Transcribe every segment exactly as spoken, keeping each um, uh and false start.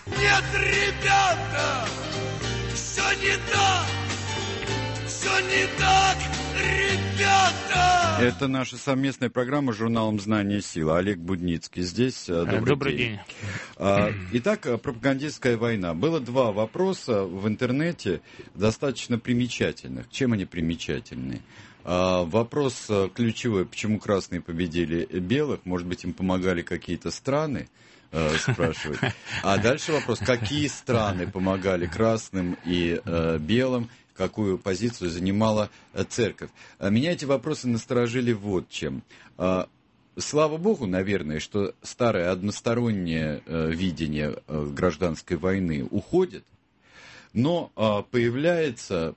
Нет, ребята, все не так, все не так, ребята. Это наша совместная программа с журналом «Знание и сила». Олег Будницкий здесь. Добрый, Добрый день. день. Итак, пропагандистская война. Было два вопроса в интернете, достаточно примечательных. Чем они примечательны? Вопрос ключевой, почему красные победили белых? Может быть, им помогали какие-то страны? Спрашивают. А дальше вопрос, какие страны помогали красным и э, белым, какую позицию занимала э, церковь. Меня эти вопросы насторожили вот чем. Э, слава богу, наверное, что старое одностороннее э, видение э, гражданской войны уходит, но э, появляется,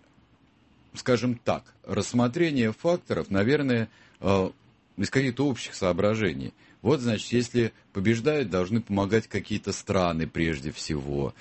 скажем так, рассмотрение факторов, наверное, э, из каких-то общих соображений. Вот, значит, если побеждают, должны помогать какие-то страны прежде всего.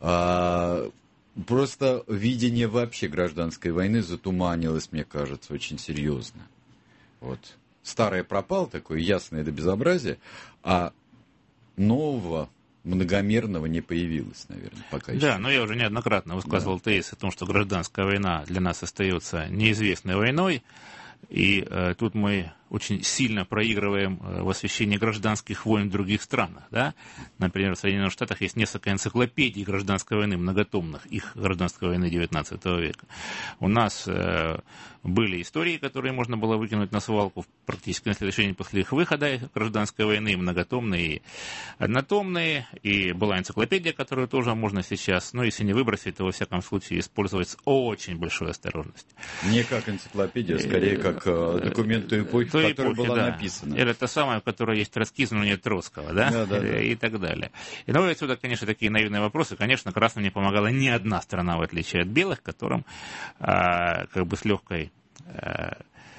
А, просто видение вообще гражданской войны затуманилось, мне кажется, очень серьезно. Вот. Старое пропало, такое ясное до безобразия, а нового, многомерного не появилось, наверное, пока еще. Да, но я уже неоднократно высказывал да. тезис о том, что гражданская война для нас остается неизвестной войной, и э, тут мы очень сильно проигрываем в освещении гражданских войн в других странах. Да? Например, в Соединенных Штатах есть несколько энциклопедий гражданской войны, многотомных, их гражданской войны девятнадцатого века. У нас э, были истории, которые можно было выкинуть на свалку практически на следующий день после их выхода гражданской войны, многотомные и однотомные, и была энциклопедия, которую тоже можно сейчас, но если не выбросить, то во всяком случае использовать с очень большой осторожностью. Не как энциклопедия, скорее как э, документ той эпохи, которая была да. написана. Или та самая, в которой есть Троцкизм, но нет Троцкого, да? Да, да, да. И так далее. И ну, отсюда, конечно, такие наивные вопросы. Конечно, красным не помогала ни одна страна, в отличие от белых, которым а, как бы с легкой а,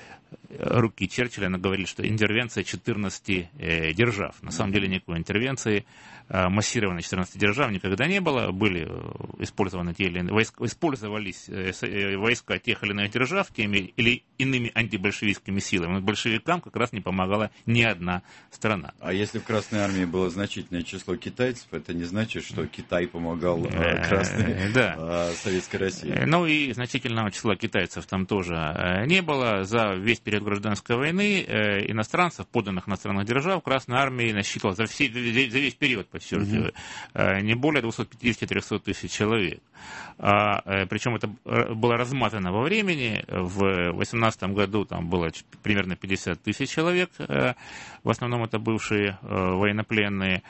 руки Черчилля говорили, что интервенция четырнадцати э, держав. На самом деле никакой интервенции э, массированной четырнадцати держав никогда не было. Были использованы те или иные, войска, использовались э, войска тех или иных держав теми или иными антибольшевистскими силами. Но большевикам как раз не помогала ни одна страна. А если в Красной Армии было значительное число китайцев, это не значит, что Китай помогал э, Красной да. э, Советской России? Ну и значительного числа китайцев там тоже не было. За весь период гражданской войны э, иностранцев, подданных иностранных держав, Красная Армия насчитывала за, все, за весь период, подчеркиваю, mm-hmm. э, не более двести пятьдесят - триста тысяч человек. А, э, причем это было размазано во времени. В восемнадцатом году там было примерно пятьдесят тысяч человек, э, в основном это бывшие э, военнопленные.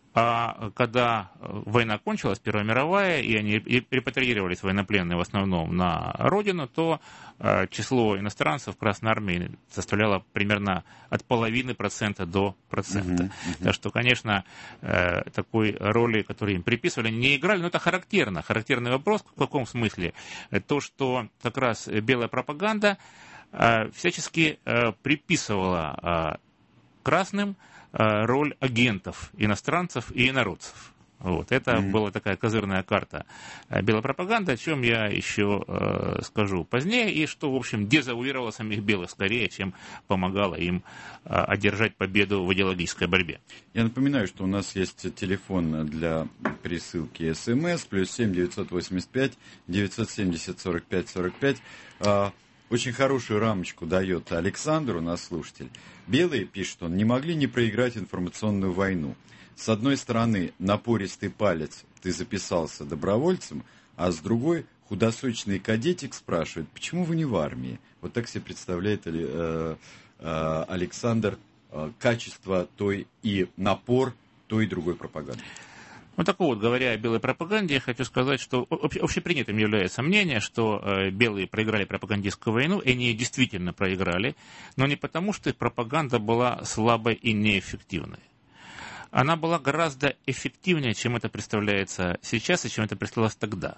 А когда война кончилась, Первая мировая, и они репатриировались военнопленные в основном на родину, то э, число иностранцев в Красной Армии составляло примерно от половины процента до процента. Uh-huh, uh-huh. Так что, конечно, э, такой роли, которую им приписывали, не играли, но это характерно. Характерный вопрос в каком смысле? То, что как раз белая пропаганда э, всячески э, приписывала э, красным роль агентов, иностранцев и инородцев. Вот. Это mm-hmm. была такая козырная карта белой пропаганды, о чем я еще э, скажу позднее, и что, в общем, дезавуировало самих белых скорее, чем помогало им э, одержать победу в идеологической борьбе. Я напоминаю, что у нас есть телефон для присылки СМС, плюс семь девятьсот восемьдесят пять девятьсот семьдесят сорок пять сорок пять. Очень хорошую рамочку дает Александр, у нас слушатель. Белые, пишет он, не могли не проиграть информационную войну. С одной стороны, напористый палец, ты записался добровольцем, а с другой, худосочный кадетик спрашивает, почему вы не в армии? Вот так себе представляет э, э, Александр э, качество той и напор той и другой пропаганды. Ну, так вот, говоря о белой пропаганде, я хочу сказать, что общепринятым является мнение, что э, белые проиграли пропагандистскую войну, и они действительно проиграли, но не потому, что их пропаганда была слабой и неэффективной. Она была гораздо эффективнее, чем это представляется сейчас, и чем это представлялось тогда.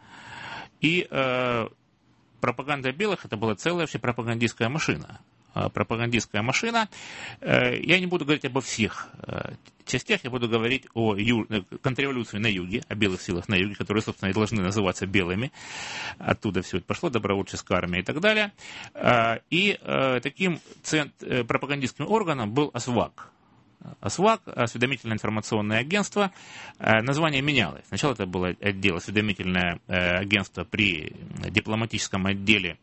И э, пропаганда белых – это была целая вообще пропагандистская машина. пропагандистская машина. Я не буду говорить обо всех частях, я буду говорить о ю... контрреволюции на юге, о белых силах на юге, которые, собственно, и должны называться белыми. Оттуда все это пошло, добровольческая армия и так далее. И таким цент... пропагандистским органом был АСВАК. АСВАК, осведомительное информационное агентство. Название менялось. Сначала это было отдел осведомительное агентство при дипломатическом отделе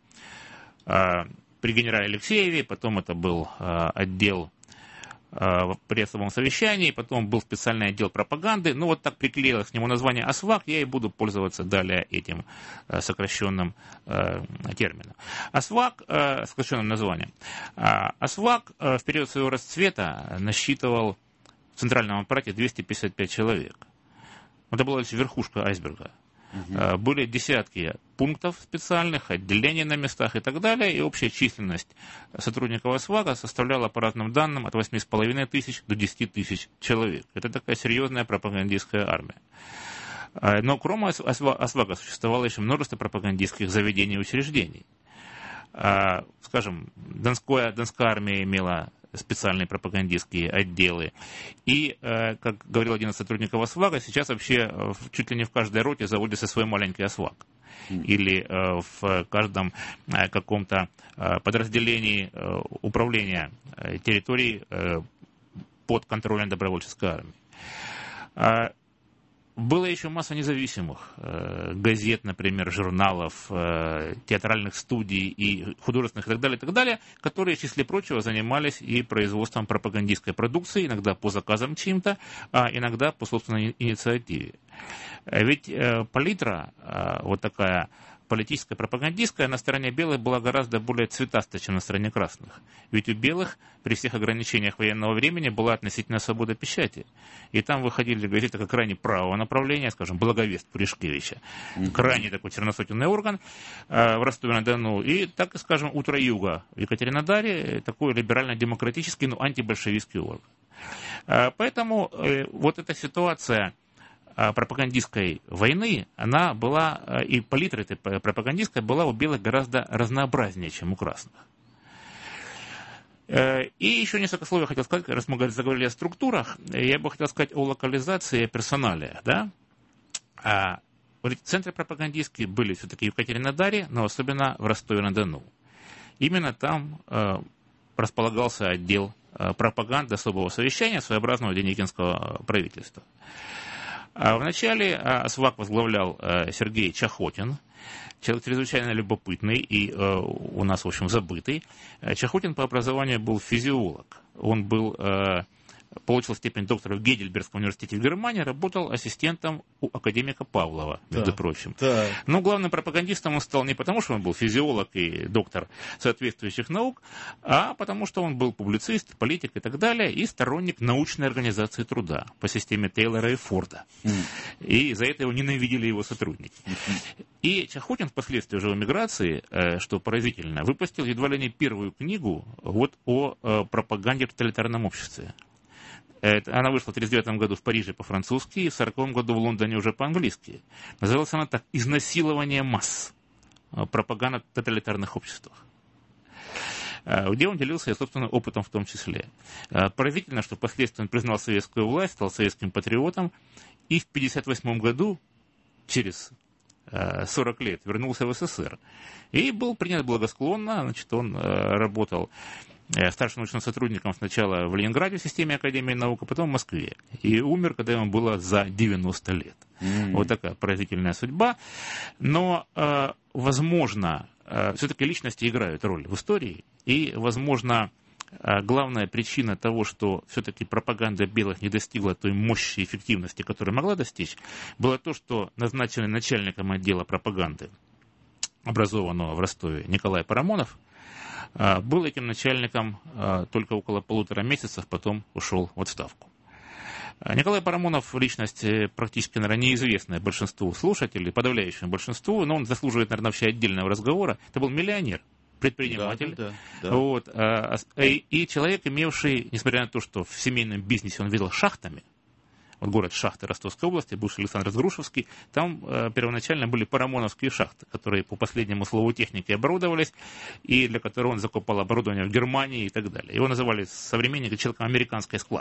при генерале Алексееве, потом это был отдел при особом совещании, потом был специальный отдел пропаганды. Ну, вот так приклеилось к нему название АСВАК, я и буду пользоваться далее этим сокращенным термином. АСВАК, сокращенным названием. АСВАК в период своего расцвета насчитывал в центральном аппарате двести пятьдесят пять человек. Это была лишь верхушка айсберга. Угу. Были десятки пунктов специальных, отделений на местах и так далее, и общая численность сотрудников АСВАКа составляла, по разным данным, от восьми с половиной тысяч до десяти тысяч человек. Это такая серьезная пропагандистская армия. Но кроме АСВАКа существовало еще множество пропагандистских заведений и учреждений. Скажем, Донская, Донская армия имела специальные пропагандистские отделы. И, как говорил один из сотрудников АСВАКа, сейчас вообще чуть ли не в каждой роте заводится свой маленький АСВАК. Или в каждом каком-то подразделении управления территорией под контролем добровольческой армии. Было еще масса независимых э, газет, например, журналов, э, театральных студий и художественных и так далее, и так далее, которые, в числе прочего, занимались и производством пропагандистской продукции, иногда по заказам чьим-то, а иногда по собственной инициативе. Ведь э, палитра, э, вот такая политическая, пропагандистская, на стороне белых была гораздо более цветастая, чем на стороне красных. Ведь у белых при всех ограничениях военного времени была относительная свобода печати. И там выходили газеты как крайне правого направления, скажем, «Благовест» Пуришкевича, mm-hmm. крайне такой черносотенный орган э, в Ростове-на-Дону, и, так скажем, «Утро Юга» в Екатеринодаре, такой либерально-демократический, но антибольшевистский орган. Э, поэтому э, вот эта ситуация пропагандистской войны, она была, и палитра этой пропагандистской была у белых гораздо разнообразнее, чем у красных. И еще несколько слов я хотел сказать, раз мы заговорили о структурах, я бы хотел сказать о локализации и персонале. Да? Центры пропагандистские были все-таки в Екатеринодаре, но особенно в Ростове-на-Дону. Именно там располагался отдел пропаганды особого совещания своеобразного деникинского правительства. Вначале АСВАК возглавлял Сергей Чахотин, человек чрезвычайно любопытный и у нас, в общем, забытый. Чахотин по образованию был физиолог. Он был, получил степень доктора в Гейдельбергском университете в Германии, работал ассистентом у академика Павлова, между да, прочим. Да. Но главным пропагандистом он стал не потому, что он был физиолог и доктор соответствующих наук, а потому, что он был публицист, политик и так далее, и сторонник научной организации труда по системе Тейлора и Форда. Mm. И за это его ненавидели его сотрудники. Mm-hmm. И Чахотин впоследствии уже в эмиграции, что поразительно, выпустил едва ли не первую книгу вот о пропаганде в тоталитарном обществе. Она вышла в тысяча девятьсот тридцать девятом году в Париже по-французски и в сороковом году в Лондоне уже по-английски. Называлась она так «Изнасилование масс. Пропаганда в тоталитарных обществах», где он делился и собственным опытом в том числе. Поразительно, что впоследствии он признал советскую власть, стал советским патриотом, и в тысяча девятьсот пятьдесят восьмом году, через сорок лет, вернулся в СССР. И был принят благосклонно, значит, он работал старшим научным сотрудником сначала в Ленинграде в системе Академии наук, а потом в Москве. И умер, когда ему было за девяносто лет. Mm-hmm. Вот такая поразительная судьба. Но, э, возможно, э, все-таки личности играют роль в истории. И, возможно, э, главная причина того, что все-таки пропаганда белых не достигла той мощи и эффективности, которую могла достичь, было то, что назначенный начальником отдела пропаганды, образованного в Ростове, Николай Парамонов, был этим начальником только около полутора месяцев, потом ушел в отставку. Николай Парамонов личность практически, наверное, неизвестная большинству слушателей, подавляющему большинству, но он заслуживает, наверное, вообще отдельного разговора. Это был миллионер, предприниматель, да, да, да. Вот, и, и человек, имевший, несмотря на то, что в семейном бизнесе он видел шахтами, вот город Шахты Ростовской области, бывший Александр Грушевский, там э, первоначально были парамоновские шахты, которые по последнему слову техники оборудовались, и для которых он закупал оборудование в Германии и так далее. Его называли современники человеком американской складки.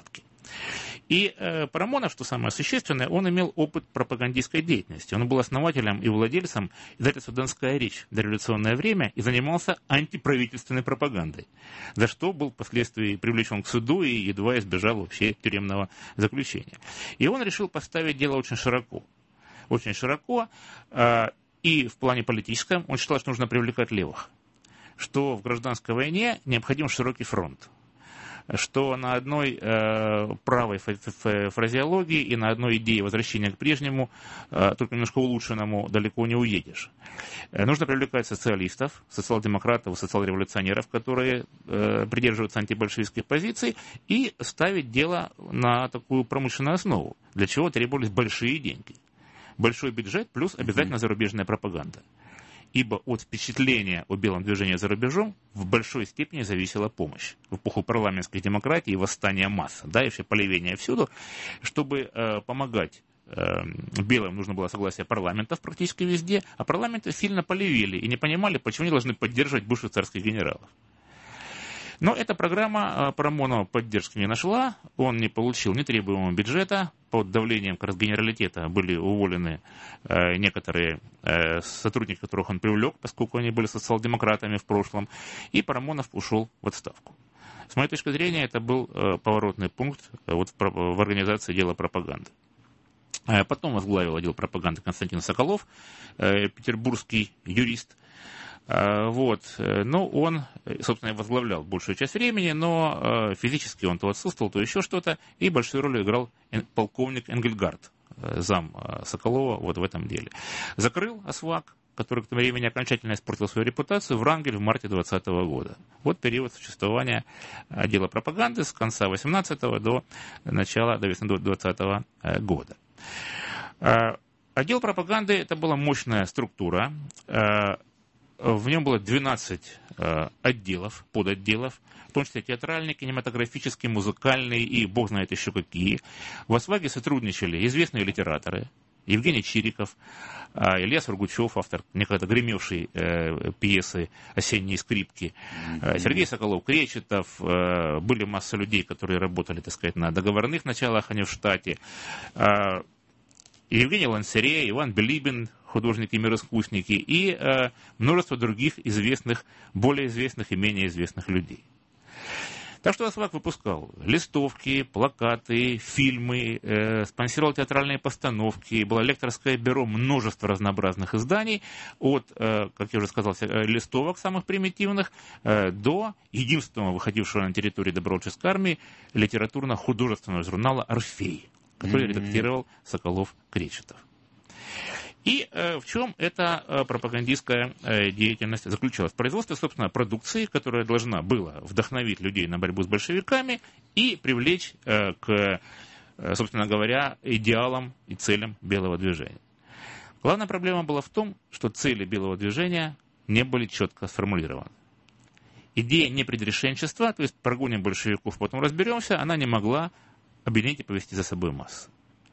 И э, Парамонов, что самое существенное, он имел опыт пропагандистской деятельности. Он был основателем и владельцем издательства «Донская речь» в дореволюционное время и занимался антиправительственной пропагандой, за что был впоследствии привлечен к суду и едва избежал вообще тюремного заключения. И он решил поставить дело очень широко. Очень широко. Э, и в плане политическом он считал, что нужно привлекать левых, что в гражданской войне необходим широкий фронт, что на одной э, правой фразеологии и на одной идее возвращения к прежнему, э, только немножко улучшенному, далеко не уедешь. Э, нужно привлекать социалистов, социал-демократов, социал-революционеров, которые э, придерживаются антибольшевистских позиций, и ставить дело на такую промышленную основу, для чего требовались большие деньги. Большой бюджет плюс обязательно зарубежная пропаганда. Ибо от впечатления о белом движении за рубежом в большой степени зависела помощь в эпоху парламентской демократии и восстания масс, да, и все полевения всюду. Чтобы э, помогать э, белым, нужно было согласие парламентов практически везде, а парламенты сильно полевели и не понимали, почему они должны поддерживать бывших царских генералов. Но эта программа Парамонова поддержки не нашла, он не получил ни требуемого бюджета, под давлением как раз генералитета были уволены э, некоторые э, сотрудники, которых он привлек, поскольку они были социал-демократами в прошлом, и Парамонов ушел в отставку. С моей точки зрения, это был э, поворотный пункт э, вот, в, в организации дела пропаганды. Э, потом возглавил отдел пропаганды Константин Соколов, э, петербургский юрист. Вот. Но он, собственно, возглавлял большую часть времени, но физически он то отсутствовал, то еще что-то, и большую роль играл полковник Энгельгард, зам Соколова вот в этом деле. Закрыл ОСВАК, который к тому времени окончательно испортил свою репутацию, Врангель в марте двадцатого года. Вот период существования отдела пропаганды с конца восемнадцатого до начала, до весны двадцатого года. Отдел пропаганды – это была мощная структура. В нем было двенадцать э, отделов, подотделов, в том числе театральный, кинематографический, музыкальный и бог знает еще какие. В ОСВАГе сотрудничали известные литераторы: Евгений Чириков, э, Илья Сургучев, автор некогда гремевшей э, пьесы «Осенние скрипки», э, Сергей Соколов-Кречетов, э, были масса людей, которые работали, так сказать, на договорных началах, а не в штате. Э, Евгений Лансере, Иван Билибин, художники, мироискусники, и э, множество других известных, более известных и менее известных людей. Так что ОСВАК выпускал листовки, плакаты, фильмы, э, спонсировал театральные постановки, было лекторское бюро, множество разнообразных изданий, от, э, как я уже сказал, листовок самых примитивных, э, до единственного выходившего на территории добровольческой армии литературно-художественного журнала «Орфей», который mm-hmm. редактировал Соколов-Кречетов. И э, в чем эта э, пропагандистская э, деятельность заключалась? В производстве, собственно, продукции, которая должна была вдохновить людей на борьбу с большевиками и привлечь э, к, э, собственно говоря, идеалам и целям белого движения. Главная проблема была в том, что цели белого движения не были четко сформулированы. Идея непредрешенчества, то есть прогоним большевиков, потом разберемся, она не могла объединить и повести за собой массы.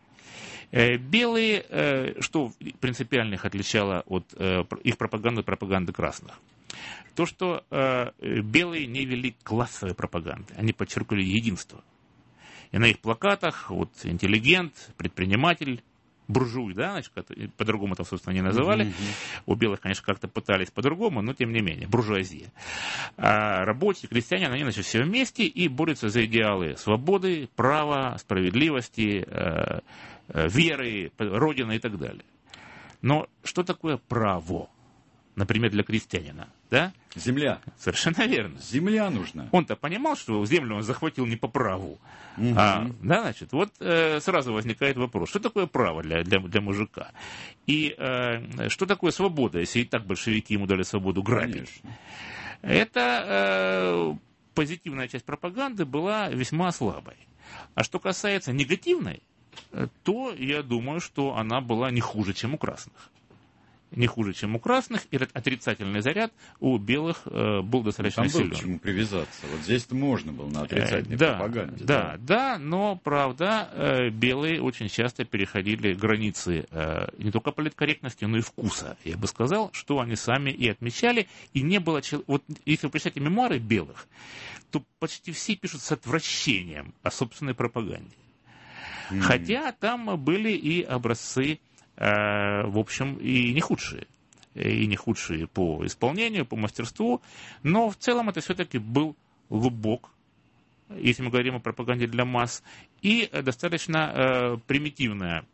Белые, что принципиально их отличало от их пропаганды от пропаганды красных? То, что белые не вели классовой пропаганды, они подчеркивали единство. И на их плакатах вот интеллигент, предприниматель, буржуй, да, значит, по-другому там, собственно, не называли. Mm-hmm. У белых, конечно, как-то пытались по-другому, но тем не менее, буржуазия. А рабочие, крестьяне, они, значит, все вместе и борются за идеалы свободы, права, справедливости, э, э, веры, родины и так далее. Но что такое право? Например, для крестьянина, да? Земля. Совершенно верно. Земля нужна. Он-то понимал, что землю он захватил не по праву. Угу. А, да, значит, вот э, сразу возникает вопрос, что такое право для, для, для мужика? И э, что такое свобода, если и так большевики ему дали свободу грабить? Конечно. Это э, позитивная часть пропаганды была весьма слабой. А что касается негативной, то я думаю, что она была не хуже, чем у красных. не хуже, чем у красных, и отрицательный заряд у белых э, был достаточно Там силен. было к чему привязаться. Вот здесь-то можно было на отрицательной э, да, пропаганде. Да, да, да, но, правда, э, белые очень часто переходили границы э, не только политкорректности, но и вкуса. Я бы сказал, что они сами и отмечали, и не было... Вот если вы прочитаете мемуары белых, то почти все пишут с отвращением о собственной пропаганде. Mm. Хотя там были и образцы, э, в общем, и не худшие. И не худшие по исполнению, по мастерству. Но в целом это все-таки был лубок, если мы говорим о пропаганде для масс, и достаточно э, примитивное,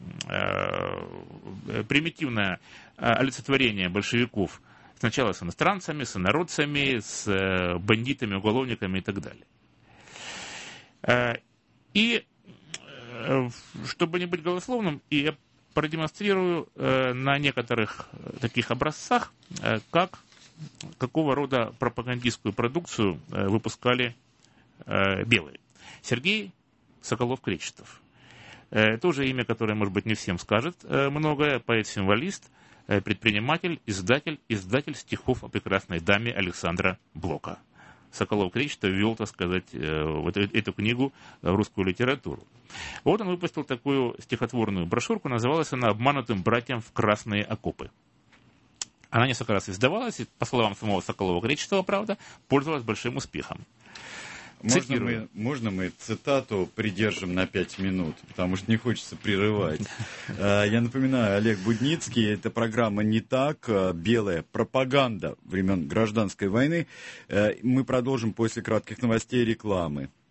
э, примитивное олицетворение большевиков. Сначала с иностранцами, с инородцами, с э, бандитами, уголовниками и так далее. Э, и э, чтобы не быть голословным, я продемонстрирую э, на некоторых таких образцах, э, как, какого рода пропагандистскую продукцию э, выпускали э, белые. Сергей Соколов-Кречетов. Э, тоже имя, которое, может быть, не всем скажет э, многое, поэт-символист, предприниматель, издатель, издатель стихов о прекрасной даме Александра Блока. Соколов-Кречетов ввел, так сказать, вот эту книгу в русскую литературу. Вот он выпустил такую стихотворную брошюрку, называлась она «Обманутым братьям в красные окопы». Она несколько раз издавалась, и, по словам самого Соколова-Кречетова, правда, пользовалась большим успехом. Можно мы, можно мы цитату придержим на пять минут, потому что не хочется прерывать. Я напоминаю, Олег Будницкий, это программа «Не так», белая пропаганда времен Гражданской войны. Мы продолжим после кратких новостей и рекламы.